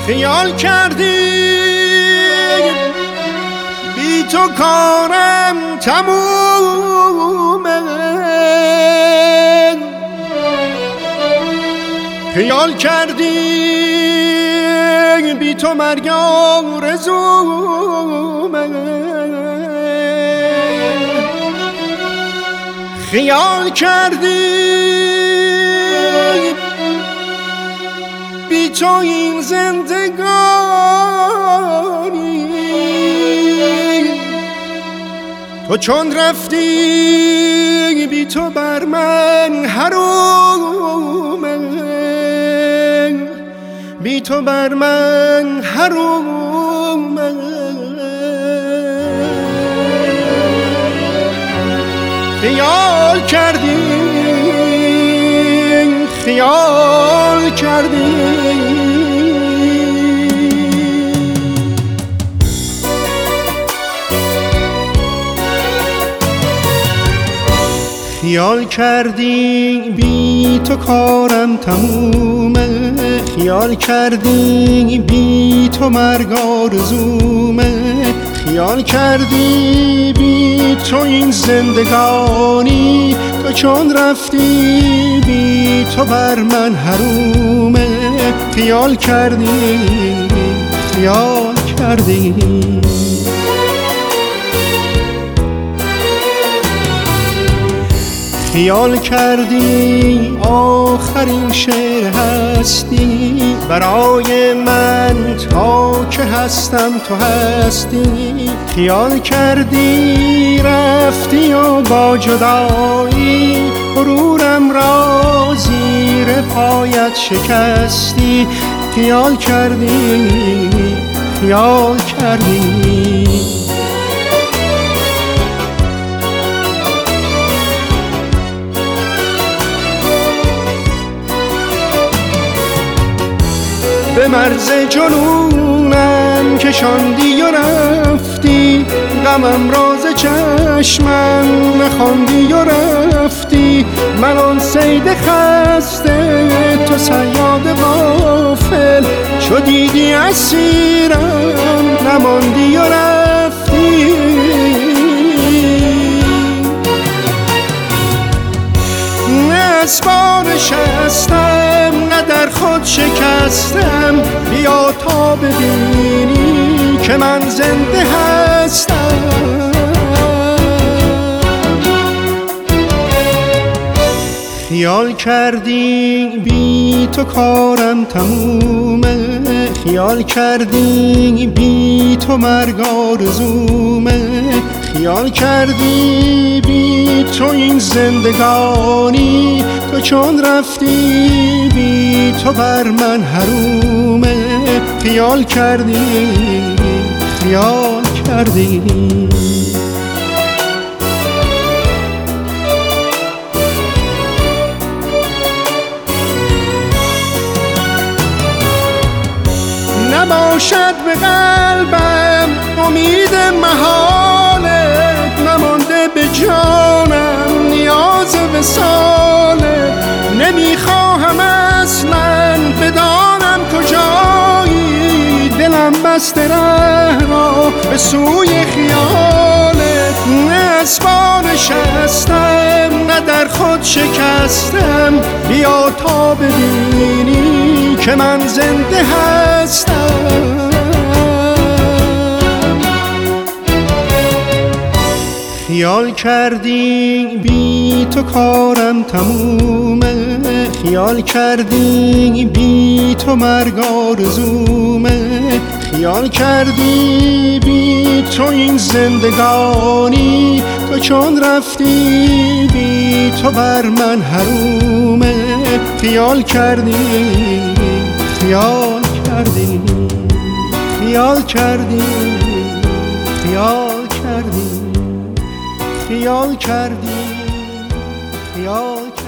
خیال کردی بی تو کارم تمومه، خیال کردی بی تو مرگ آرزومه، خیال کردی بی تو این زندگانی، تو چون رفتی بی تو بر من حرومه، بی تو بر من حرومه. خیال کردی، خیال کردی خیال کردی بی تو کارم تمومه، خیال کردی بی تو مرگ آرزومه، خیال کردی بی تو این زندگانی، تو چون رفتی بی تو بر من حرومه، خیال کردی، خیال کردی خیال کردی آخرین شعر هستی برای من، تا که هستم تو هستی، خیال کردی رفتی و با جدایی غرورم را زیر پایت شکستی، خیال کردی، خیال کردی به مرز جنونم کشاندی و رفتی، غمم راز چشمم نخواندی و رفتی، من آن صید خسته تو صیاد غافل، چو دیدی اسیرم نماندی و رفتی، نه اسبان نشستم نه در خود شکستم، بیا تا ببینی که من زنده هستم. خیال کردی بی تو کارم تمومه، خیال کردی بی تو مرگ آرزومه، خیال کردی بی تو این زندگانی، تو چون رفتی بی تو بر من حرومه، خیال کردی، خیال کردی نباشد به قلبم امید محالت، نمانده به جانم نیاز وصالت، نمیخواهم اصلا بدانم کجایی، دلم بسته ره را به سوی خیالت، نه اسبان نشستم نه در خود شکستم، بیا تا ببینی که من زنده هستم. خیال کردی بی تو کارم تمومه، خیال کردی بی تو مرگ آرزومه، خیال کردی بی تو این زندگانی، تو چون رفتی بی تو بر من حرومه، خیال کردی، خیال کردی خیال کردی خیال کردی خیال کردی خیال کردی